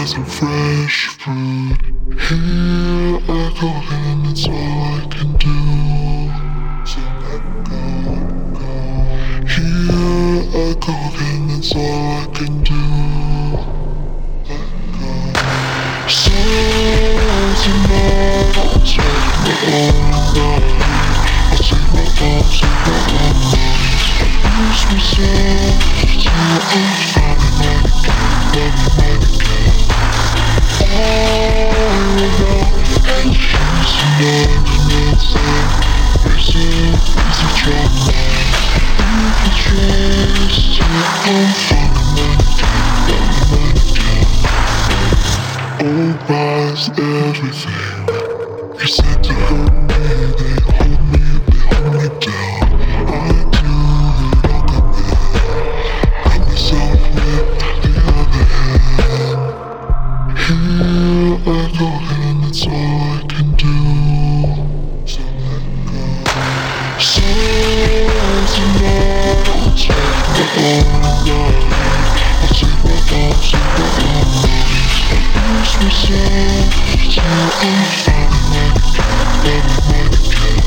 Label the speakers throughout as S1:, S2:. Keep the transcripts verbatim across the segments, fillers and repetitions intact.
S1: some fresh fruit. Here I go and it's all I can do. So let go, go. Here I go and it's all I can do. Let go. So tonight I'll take my own body. I'll take my own, take my own body. I lose myself till I'm finally mine again, mine again. All without any shoes and nothing. Reason, reason, drop mine. Leave the trace till I'm finally mine again, mine again. Old lies, everything. You said to hurt me, they hold me, they hold me down. I do the other man. Got myself with the other hand. Here I go and it's all I can do. So let go. So tonight I'll take my own body. I'll take my own, take my own body. I lose myself till I'm finally mine again, mine again.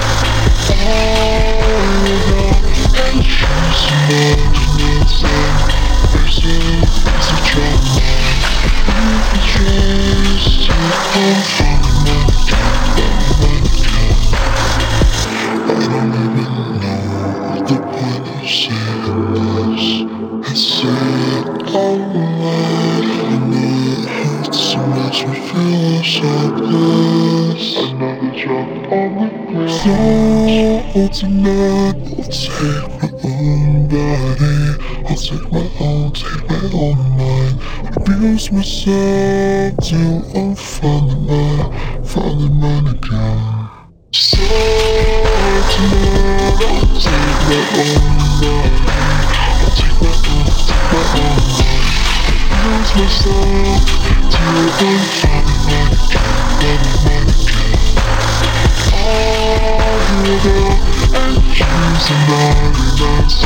S1: All without any shoes and nothing. Reason, reason, drop mine. Leave the trace till I'm finally mine again, mine again. I don't even know the point of saying this. I say it out loud. I know it hurts so much, me feel so helpless. Another drop on the ground. So tonight I'll take my own body. I'll take my own, take my own mind. Abuse myself till I'm finally mine, finally mine again. So tonight I'll take my own body. I'll take my own, take my own mind. Abuse myself till I'm finally mine again, mine, mine again. All without any shoes and naughty nonsense.